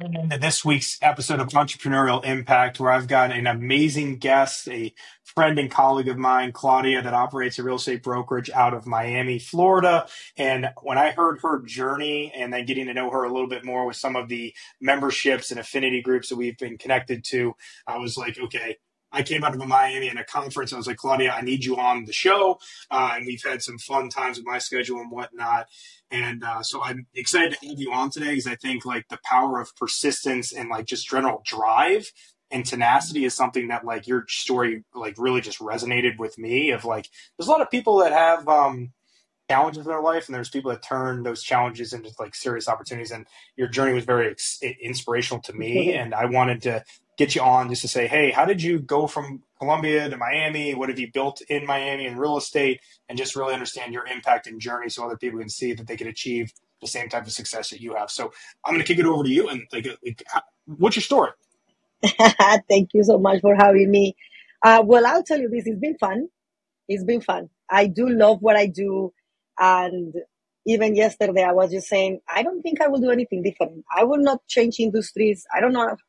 Welcome into this week's episode of Entrepreneurial Impact, where I've got an amazing guest, a friend and colleague of mine, Claudia, that operates a real estate brokerage out of Miami, Florida. And when I heard her journey and then getting to know her a little bit more with some of the memberships and affinity groups that we've been connected to, I was like, okay. I came out of Miami in a conference. I was like, Claudia, I need you on the show. And we've had some fun times with my schedule and whatnot. And so I'm excited to have you on today because I think like the power of persistence and like just general drive and tenacity is something that like your story like really just resonated with me of like there's a lot of people that have challenges in their life and there's people that turn those challenges into like serious opportunities, and your journey was very inspirational to me, and I wanted to get you on just to say, hey, how did you go from Colombia to Miami? What have you built in Miami in real estate? And just really understand your impact and journey so other people can see that they can achieve the same type of success that you have. So I'm going to kick it over to you and like what's your story? Thank you so much for having me. Well, I'll tell you this, it's been fun. It's been fun. I do love what I do. And even yesterday, I was just saying, I don't think I will do anything different. I will not change industries. I don't know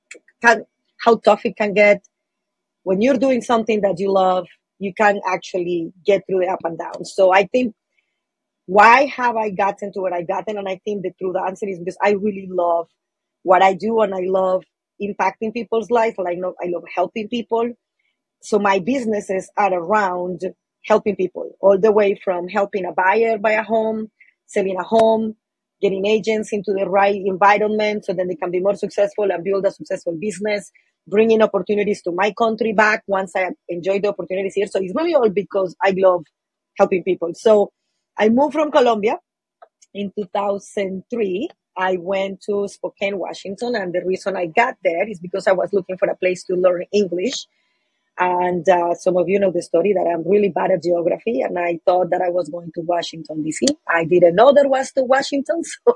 how tough it can get. When you're doing something that you love, you can actually get through the up and down. So I think, why have I gotten to where I gotten? And I think the true answer is because I really love what I do, and I love impacting people's life. And I love helping people. So my businesses are around helping people, all the way from helping a buyer buy a home, selling a home, getting agents into the right environment so then they can be more successful and build a successful business, bringing opportunities to my country back once I enjoy the opportunities here. So it's really all because I love helping people. So I moved from Colombia in 2003. I went to Spokane, Washington, and the reason I got there is because I was looking for a place to learn English. And some of you know the story that I'm really bad at geography, and I thought that I was going to Washington, D.C. I didn't know there was to Washington, so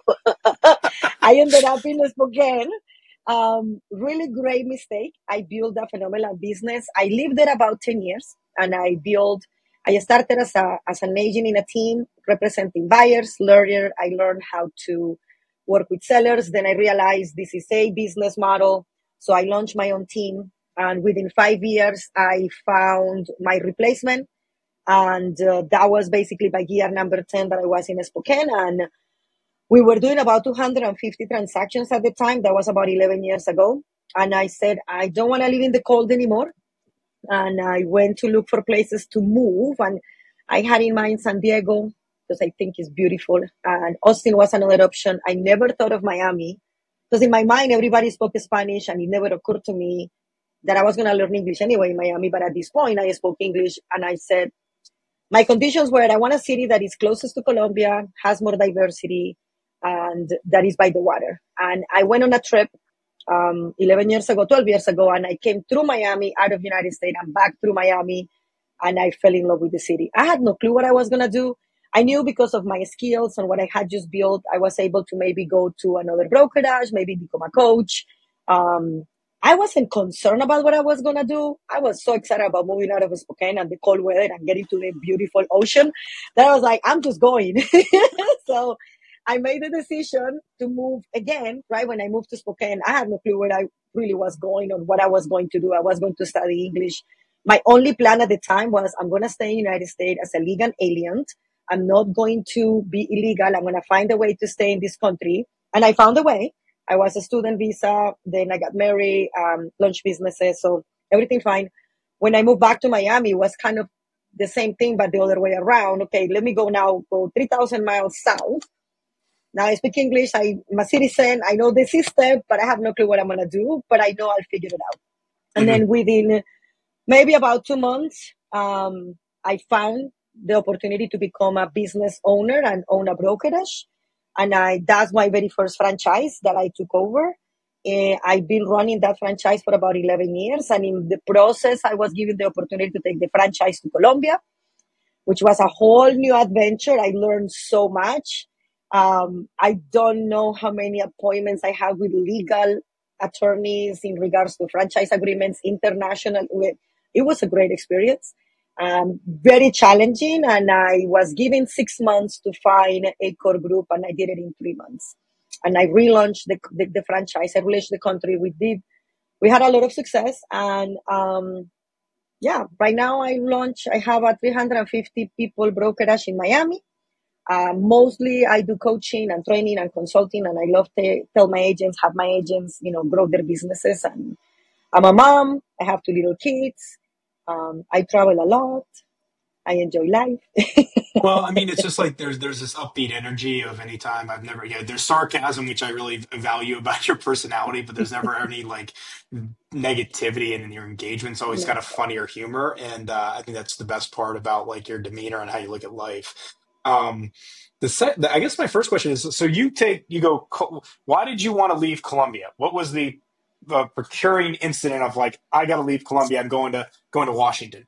I ended up in Spokane. Really great mistake. I built a phenomenal business. I lived there about 10 years, and I started as an agent in a team representing buyers. Later, I learned how to work with sellers. Then I realized this is a business model. So I launched my own team. And within 5 years, I found my replacement. And that was basically by year number 10 that I was in Spokane. And we were doing about 250 transactions at the time. That was about 11 years ago. And I said, I don't want to live in the cold anymore. And I went to look for places to move. And I had in mind San Diego because I think it's beautiful. And Austin was another option. I never thought of Miami because in my mind, everybody spoke Spanish, and it never occurred to me that I was going to learn English anyway in Miami. But at this point, I spoke English, and I said, my conditions were I want a city that is closest to Colombia, has more diversity, and that is by the water. And I went on a trip 11 years ago, 12 years ago, and I came through Miami, out of the United States, and back through Miami, and I fell in love with the city. I had no clue what I was going to do. I knew because of my skills and what I had just built, I was able to maybe go to another brokerage, maybe become a coach. I wasn't concerned about what I was going to do. I was so excited about moving out of Spokane and the cold weather and getting to the beautiful ocean that I was like, I'm just going. So I made the decision to move again, right? When I moved to Spokane, I had no clue where I really was going or what I was going to do. I was going to study English. My only plan at the time was I'm going to stay in the United States as a legal alien. I'm not going to be illegal. I'm going to find a way to stay in this country. And I found a way. I was a student visa. Then I got married, launched businesses. So everything fine. When I moved back to Miami, it was kind of the same thing, but the other way around. Okay, let me go 3,000 miles south. Now I speak English. I'm a citizen. I know the system, but I have no clue what I'm going to do, but I know I'll figure it out. And Mm-hmm. then within maybe about 2 months, I found the opportunity to become a business owner and own a brokerage. And that's my very first franchise that I took over. I've been running that franchise for about 11 years. And in the process, I was given the opportunity to take the franchise to Colombia, which was a whole new adventure. I learned so much. I don't know how many appointments I have with legal attorneys in regards to franchise agreements, international. It was a great experience, very challenging. And I was given 6 months to find a core group, and I did it in 3 months. and I relaunched the franchise. I relaunched the country. We had a lot of success, and yeah, right now I have a 350 people brokerage in Miami. Mostly I do coaching and training and consulting, and I love to tell my agents, have my agents, grow their businesses. And I'm a mom. I have two little kids. I travel a lot. I enjoy life. Well, I mean, it's just like there's this upbeat energy of any time I've never, yeah, there's sarcasm, which I really value about your personality, but there's never any like negativity in your engagement's always got No. a funnier humor. And I think that's the best part about like your demeanor and how you look at life. Um, I guess my first question is, so why did you want to leave Colombia? What was the procuring incident of like, I got to leave Colombia. I'm going to Washington.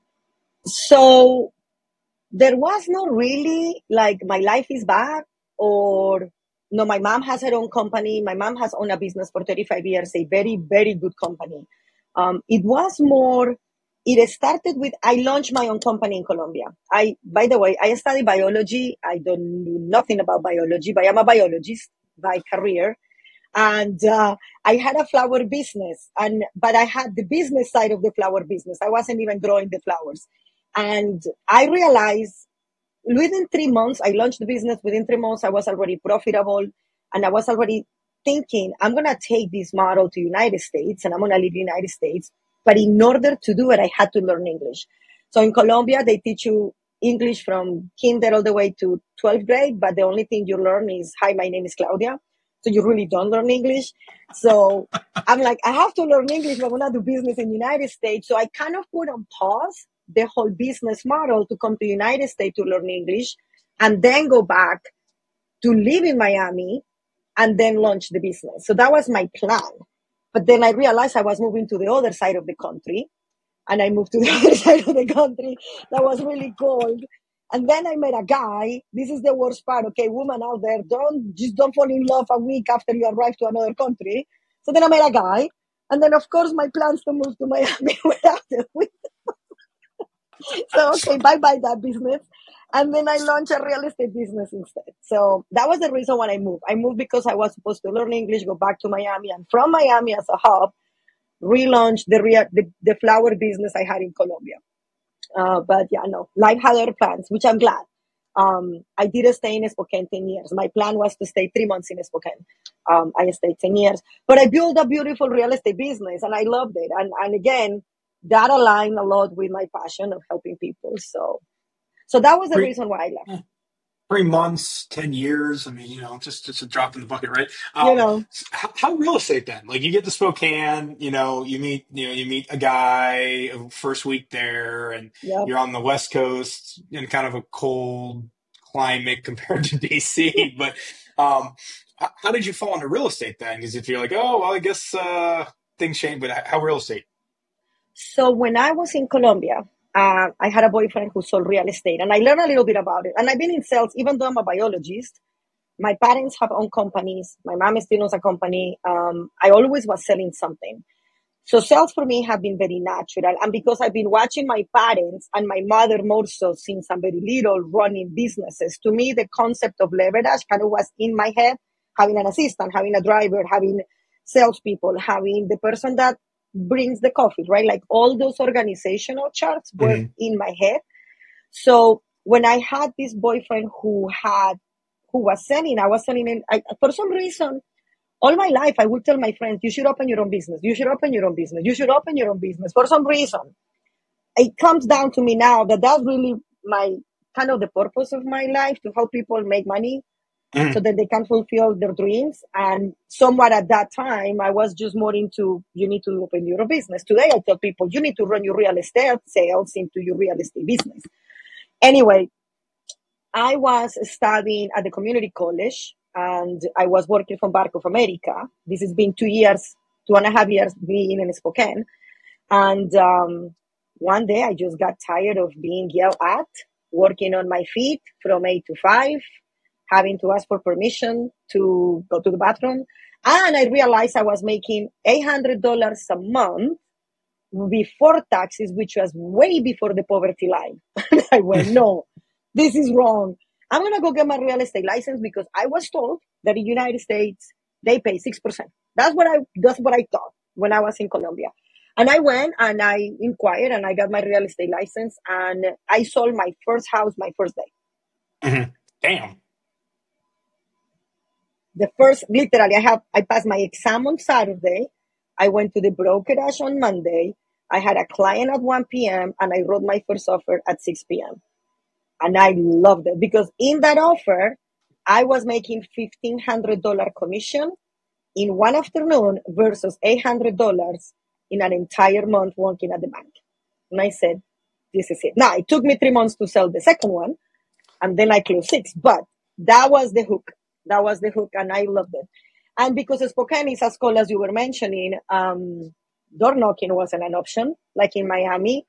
So there was not really like my life is bad, or no, my mom has her own company. My mom has owned a business for 35 years, a very, very good company. It was more, it started with, I launched my own company in Colombia. By the way, I studied biology. I don't know nothing about biology, but I'm a biologist by career. And I had a flower business, but I had the business side of the flower business. I wasn't even growing the flowers. And I realized within 3 months, I launched the business. Within 3 months, I was already profitable, and I was already thinking, I'm going to take this model to United States and I'm going to leave the United States. But in order to do it, I had to learn English. So in Colombia, they teach you English from kinder all the way to 12th grade, but the only thing you learn is, hi, my name is Claudia. So you really don't learn English. So I'm like, I have to learn English if I'm going to do business in the United States. So I kind of put on pause the whole business model to come to the United States to learn English, and then go back to live in Miami and then launch the business. So that was my plan. But then I realized I was moving to the other side of the country, and I moved to the other side of the country that was really cold. And then I met a guy. This is the worst part. Okay, woman out there, don't fall in love a week after you arrive to another country. So then I met a guy. And then of course my plans to move to Miami were after. So okay, bye bye that business. And then I launched a real estate business instead. So that was the reason why I moved. I moved because I was supposed to learn English, go back to Miami, and from Miami as a hub, relaunch the flower business I had in Colombia. But yeah, no, life had other plans, which I'm glad. I did stay in Spokane 10 years. My plan was to stay 3 months in Spokane. I stayed 10 years, but I built a beautiful real estate business and I loved it. And again, that aligned a lot with my passion of helping people. So that was the Three, reason why I left, 3 months, 10 years. I mean, just a drop in the bucket, right? you know? How real estate then? Like you get to Spokane, you meet a guy first week there, and Yep. you're on the West Coast in kind of a cold climate compared to DC. But how did you fall into real estate then? Because if you're like, oh well, I guess things change, but how real estate? So when I was in Colombia, I had a boyfriend who sold real estate, and I learned a little bit about it. And I've been in sales, even though I'm a biologist. My parents have owned companies. My mom still owns a company. I always was selling something. So sales for me have been very natural. And because I've been watching my parents and my mother more so since I'm very little running businesses, to me, the concept of leverage kind of was in my head, having an assistant, having a driver, having salespeople, having the person that brings the coffee, right? Like all those organizational charts were Hmm. in my head. So when I had this boyfriend who was selling, I was selling, for some reason, all my life, I would tell my friends, you should open your own business. You should open your own business. You should open your own business. For some reason, it comes down to me now that that's really my kind of the purpose of my life, to help people make money so that they can fulfill their dreams. And somewhat at that time, I was just more into, you need to open your own business. Today, I tell people, you need to run your real estate sales into your real estate business. Anyway, I was studying at the community college and I was working from Bank of America. This has been 2 years, 2.5 years being in Spokane. And one day I just got tired of being yelled at, working on my feet from 8 to 5, having to ask for permission to go to the bathroom. And I realized I was making $800 a month before taxes, which was way before the poverty line. I went, no, this is wrong. I'm going to go get my real estate license because I was told that in the United States, They pay 6%. That's what I thought when I was in Colombia. And I went and I inquired and I got my real estate license and I sold my first house my first day. Mhm. Damn. The first, literally, I passed my exam on Saturday. I went to the brokerage on Monday. I had a client at 1 p.m. and I wrote my first offer at 6 p.m. And I loved it because in that offer, I was making $1,500 commission in one afternoon versus $800 in an entire month working at the bank. And I said, this is it. Now, it took me 3 months to sell the second one, and then I closed six. But that was the hook. That was the hook, and I loved it. And because Spokane is as cold as you were mentioning, door knocking wasn't an option like in Miami.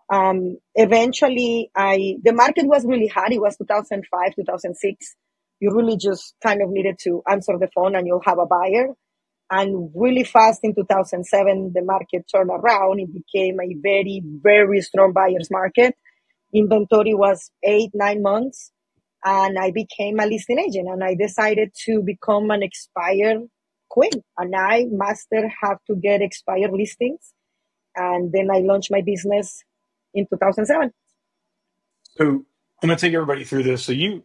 Eventually, the market was really hot. It was 2005, 2006. You really just kind of needed to answer the phone and you'll have a buyer. And really fast in 2007, the market turned around. It became a very, very strong buyer's market. Inventory was 8, 9 months. And I became a listing agent and I decided to become an expired queen. And I master how to get expired listings. And then I launched my business in 2007. So I'm gonna take everybody through this. So you,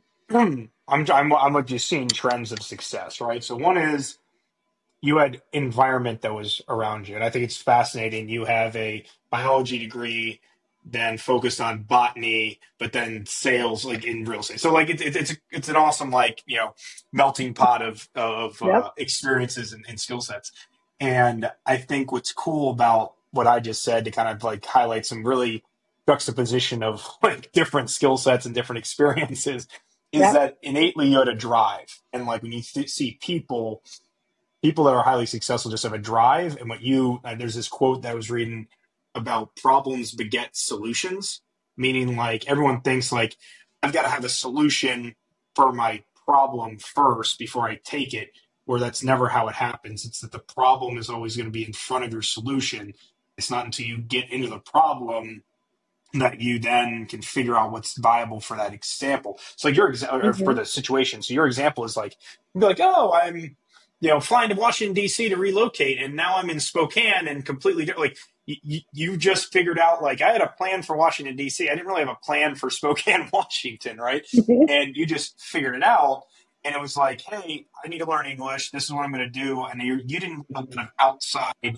I'm like just seeing trends of success, right? So one is you had environment that was around you, and I think it's fascinating. You have a biology degree, then focused on botany, but then sales, like in real estate. So like it's an awesome like melting pot of Yep. experiences and skill sets. And I think what's cool about what I just said to kind of like highlight some really juxtaposition of like different skill sets and different experiences is Yep. that innately you had a drive, and like when you see people that are highly successful just have a drive. And there's this quote that I was reading about problems beget solutions, meaning like everyone thinks like I've got to have a solution for my problem first before I take it, where that's never how it happens. It's that the problem is always going to be in front of your solution. It's not until you get into the problem that you then can figure out what's viable for that example. So like or for Mm-hmm. the situation. So your example is like, you'd be like, oh, I'm, flying to Washington D.C. to relocate, and now I'm in Spokane and completely different. Like you just figured out like I had a plan for Washington D.C. I didn't really have a plan for Spokane, Washington, right? And you just figured it out. And it was like, hey, I need to learn English. This is what I'm going to do. And you didn't have kind of outside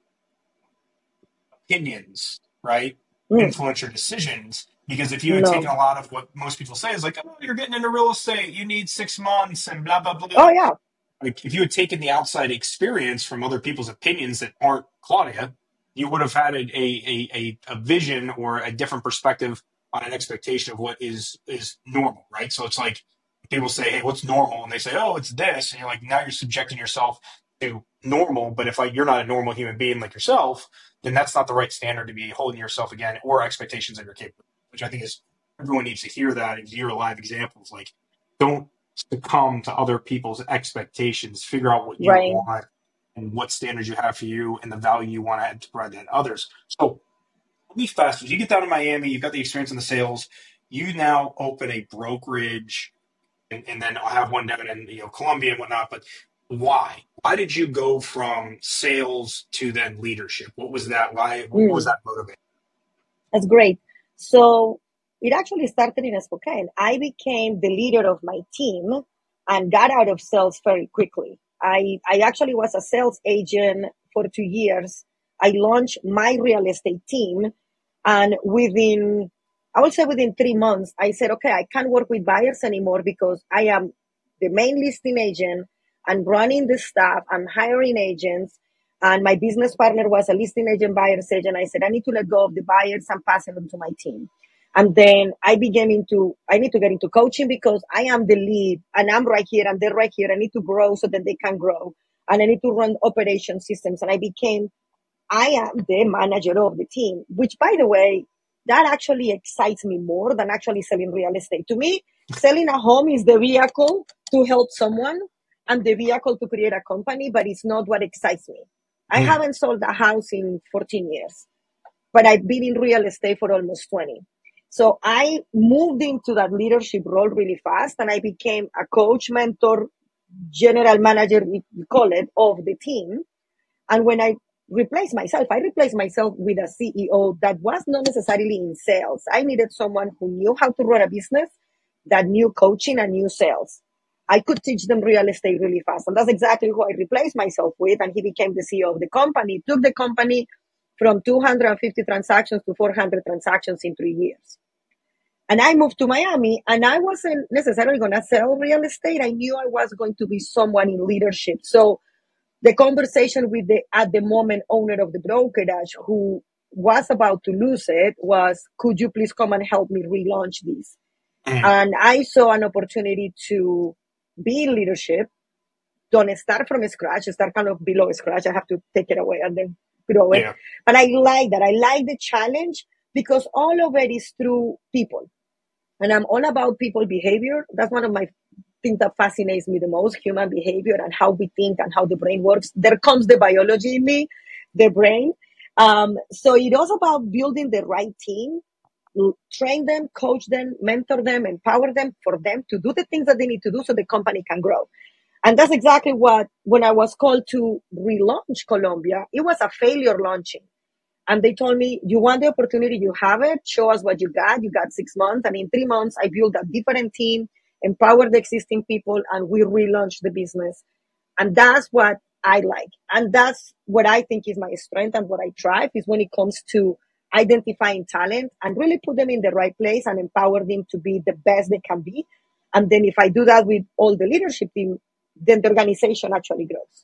opinions, right? Mm. Influence your decisions. Because if you had taken No. a lot of what most people say is like, oh, you're getting into real estate, you need 6 months and blah, blah, Oh, blah. yeah. Like if you had taken the outside experience from other people's opinions that aren't Claudia, you would have had a vision or a different perspective on an expectation of what is normal, right? So it's like people say, hey, what's normal? And they say, oh, it's this. And you're like, now you're subjecting yourself to normal. But if like you're not a normal human being like yourself, then that's not the right standard to be holding yourself again or expectations of your capability, which I think is everyone needs to hear that and hear live examples. Like, don't succumb to other people's expectations. Figure out what you Right. want and what standards you have for you and the value you want to add to provide that to others. So let me fast. As you get down to Miami, you've got the experience in the sales. You now open a brokerage, and then I'll have one down in Colombia and whatnot. But why? Why did you go from sales to then leadership? What was that? Why? What was Mm. that motivation? That's great. So it actually started in Spokane. I became the leader of my team and got out of sales very quickly. I actually was a sales agent for 2 years. I launched my real estate team. And I would say within 3 months, I said, okay, I can't work with buyers anymore because I am the main listing agent. I'm running the staff. I'm hiring agents. And my business partner was a listing agent, buyer's agent. I said, I need to let go of the buyers and pass it on to my team. And then I need to get into coaching because I am the lead and I'm right here and they're right here. I need to grow so that they can grow. And I need to run operation systems. And I am the manager of the team, which by the way, that actually excites me more than actually selling real estate. To me, selling a home is the vehicle to help someone and the vehicle to create a company, but it's not what excites me. I Mm. haven't sold a house in 14 years, but I've been in real estate for almost 20. So I moved into that leadership role really fast and I became a coach, mentor, general manager, we call it, of the team. And when I replaced myself with a CEO that was not necessarily in sales. I needed someone who knew how to run a business, that knew coaching and knew sales. I could teach them real estate really fast. And that's exactly who I replaced myself with. And he became the CEO of the company, took the company from 250 transactions to 400 transactions in 3 years. And I moved to Miami, and I wasn't necessarily going to sell real estate. I knew I was going to be someone in leadership. So the conversation with the at the moment owner of the brokerage, who was about to lose it, was, could you please come and help me relaunch this? Mm. And I saw an opportunity to be in leadership. Don't start from scratch, start kind of below scratch. I have to take it away and then grow it. Yeah. But I like that. I like the challenge because all of it is through people. And I'm all about people behavior. That's one of my things that fascinates me the most, human behavior and how we think and how the brain works. There comes the biology in me, the brain. So it was about building the right team, train them, coach them, mentor them, empower them for them to do the things that they need to do so the company can grow. And that's exactly what, when I was called to relaunch Colombia, it was a failure launching. And they told me, you want the opportunity, you have it, show us what you got. You got 6 months. And in 3 months, I built a different team, empowered the existing people, and we relaunched the business. And that's what I like. And that's what I think is my strength and what I thrive is when it comes to identifying talent and really put them in the right place and empower them to be the best they can be. And then if I do that with all the leadership team, then the organization actually grows.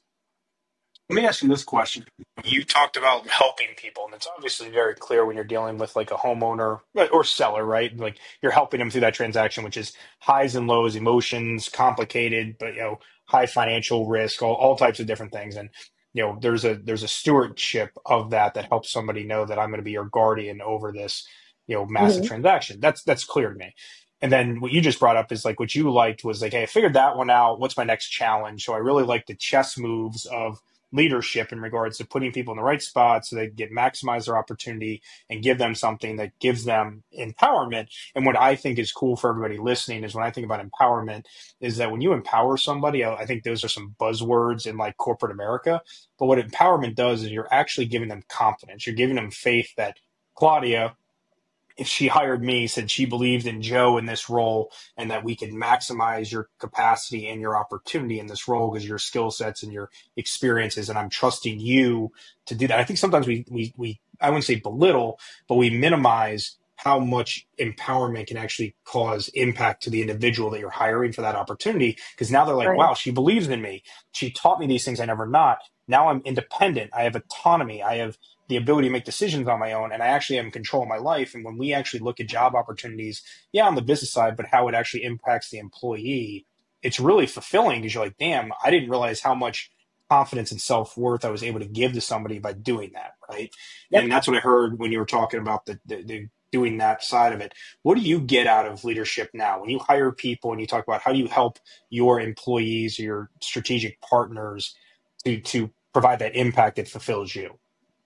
Let me ask you this question. You talked about helping people, and it's obviously very clear when you're dealing with like a homeowner or seller, right? Like you're helping them through that transaction, which is highs and lows, emotions, complicated, but high financial risk, all types of different things. And there's a stewardship of that helps somebody know that I'm going to be your guardian over this, massive Mm-hmm. transaction. That's clear to me. And then what you just brought up is like what you liked was like, hey, I figured that one out. What's my next challenge? So I really like the chess moves of leadership in regards to putting people in the right spot so they get maximize their opportunity and give them something that gives them empowerment. And what I think is cool for everybody listening is when I think about empowerment is that when you empower somebody, I think those are some buzzwords in like corporate America. But what empowerment does is you're actually giving them confidence. You're giving them faith that Claudia, if she hired me, said she believed in Joe in this role and that we could maximize your capacity and your opportunity in this role because your skill sets and your experiences, and I'm trusting you to do that. I think sometimes we I wouldn't say belittle, but we minimize how much empowerment can actually cause impact to the individual that you're hiring for that opportunity. Because now they're like, Right. wow, she believes in me. She taught me these things I never not. Now I'm independent. I have autonomy. I have the ability to make decisions on my own, and I actually am in control of my life. And when we actually look at job opportunities, yeah, on the business side, but how it actually impacts the employee, it's really fulfilling because you're like, damn, I didn't realize how much confidence and self-worth I was able to give to somebody by doing that, right? Yep. And that's what I heard when you were talking about the doing that side of it. What do you get out of leadership now when you hire people and you talk about how do you help your employees or your strategic partners to provide that impact that fulfills you?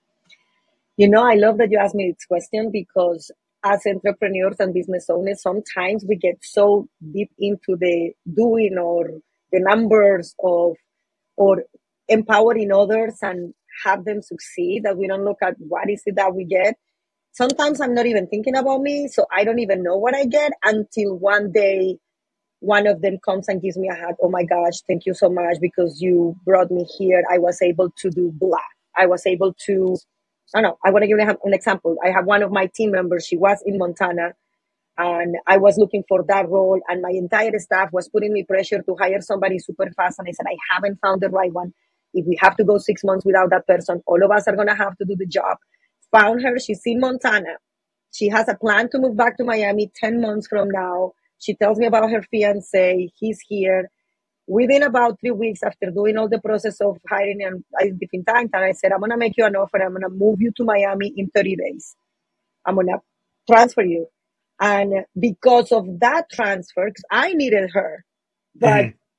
I love that you asked me this question because as entrepreneurs and business owners, sometimes we get so deep into the doing or the numbers of or empowering others and have them succeed that we don't look at what is it that we get. Sometimes I'm not even thinking about me, so I don't even know what I get until one day one of them comes and gives me a hug. Oh my gosh, thank you so much because you brought me here. I was able to do blah. I was able to, I don't know, I want to give you an example. I have one of my team members, she was in Montana and I was looking for that role and my entire staff was putting me pressure to hire somebody super fast. And I said, I haven't found the right one. If we have to go 6 months without that person, all of us are going to have to do the job. Found her. She's in Montana. She has a plan to move back to Miami 10 months from now. She tells me about her fiance. He's here. Within about 3 weeks after doing all the process of hiring and different times, and I said, I'm going to make you an offer. I'm going to move you to Miami in 30 days. I'm going to transfer you. And because of that transfer, 'cause I needed her, but Mhm.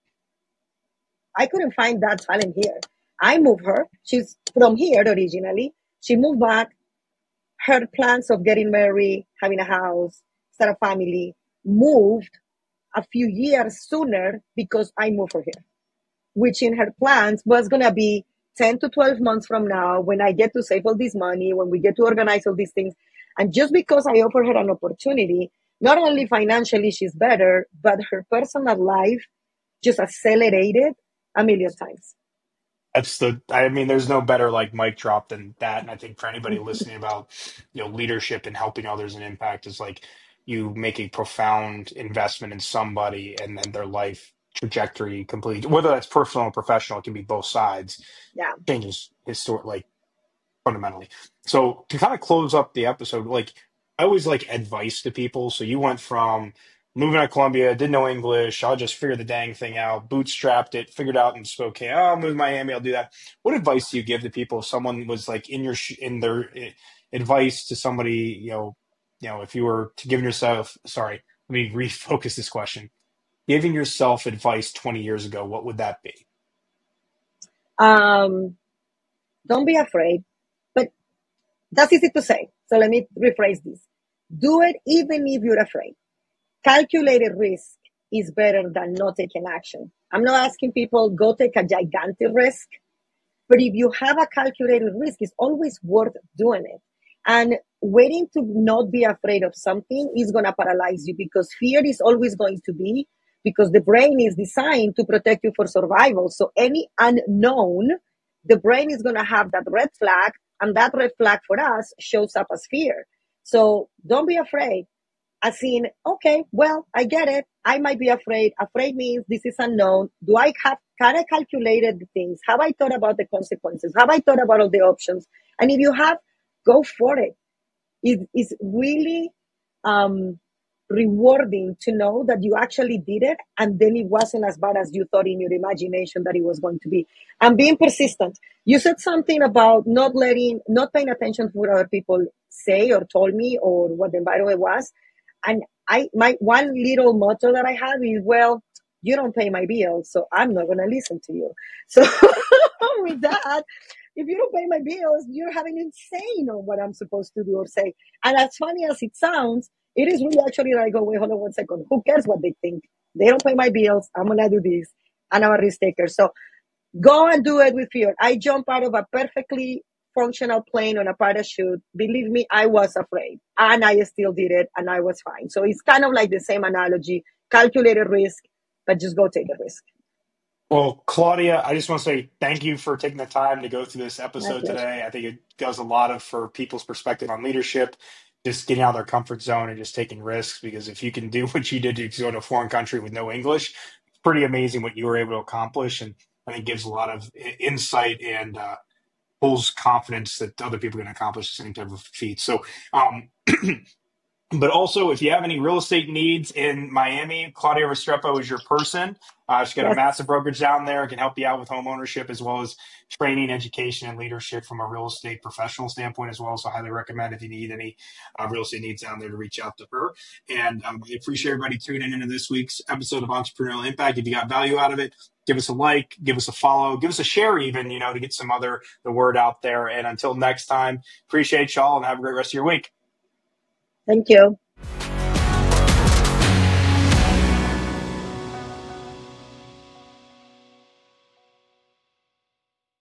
I couldn't find that talent here. I moved her. She's from here originally. She moved back. Her plans of getting married, having a house, start a family, moved a few years sooner because I moved her here. which in her plans was going to be 10 to 12 months from now when I get to save all this money, when we get to organize all these things. And just because I offer her an opportunity, not only financially she's better, but her personal life just accelerated a million times. I mean, there's no better like mic drop than that. And I think for anybody listening about, leadership and helping others and impact is like you make a profound investment in somebody and then their life trajectory completely, whether that's personal or professional, it can be both sides, Yeah. changes like fundamentally. So to kind of close up the episode, like I always like advice to people. So you went from moving out of Columbia, didn't know English, I'll just figure the dang thing out, bootstrapped it, figured out in Spokane, oh, I'll move to Miami, I'll do that. What advice do you give to people if someone was like in their advice to somebody, if you were to give yourself, sorry, let me refocus this question. Giving yourself advice 20 years ago, what would that be? Um, don't be afraid, but that's easy to say. So let me rephrase this. Do it even if you're afraid. Calculated risk is better than not taking action. I'm not asking people go take a gigantic risk, but if you have a calculated risk, it's always worth doing it. And waiting to not be afraid of something is going to paralyze you because fear is always going to be because the brain is designed to protect you for survival. So any unknown, the brain is going to have that red flag, and that red flag for us shows up as fear. So don't be afraid. As in, okay, well, I get it. I might be afraid. Afraid means this is unknown. Can I calculated the things? Have I thought about the consequences? Have I thought about all the options? And if you have, go for it. It is really um, rewarding to know that you actually did it and then it wasn't as bad as you thought in your imagination that it was going to be. And being persistent. You said something about not paying attention to what other people say or told me or what the environment was. And my one little motto that I have is, well, you don't pay my bills, so I'm not going to listen to you. So with that, if you don't pay my bills, you're having insane on what I'm supposed to do or say. And as funny as it sounds, it is really actually that I go, wait, hold on 1 second. Who cares what they think? They don't pay my bills. I'm going to do this. And I'm a risk taker. So go and do it with fear. I jump out of a perfectly functional plane on a parachute. Believe me, I was afraid. And I still did it. And I was fine. So it's kind of like the same analogy. Calculated risk, but just go take a risk. Well, Claudia, I just want to say thank you for taking the time to go through this My episode pleasure. today. I think it does a lot for people's perspective on leadership, just getting out of their comfort zone and just taking risks. Because if you can do what you did to go to a foreign country with no English, it's pretty amazing what you were able to accomplish. And I think gives a lot of insight and pulls confidence that other people can accomplish the same type of feat. So, um, but also, if you have any real estate needs in Miami, Claudia Restrepo is your person. She's got a Yes. massive brokerage down there, can help you out with home ownership as well as training, education, and leadership from a real estate professional standpoint as well. So I highly recommend if you need any real estate needs down there to reach out to her. And I appreciate everybody tuning into this week's episode of Entrepreneurial Impact. If you got value out of it, give us a like, give us a follow, give us a share even, to get the word out there. And until next time, appreciate y'all and have a great rest of your week. Thank you.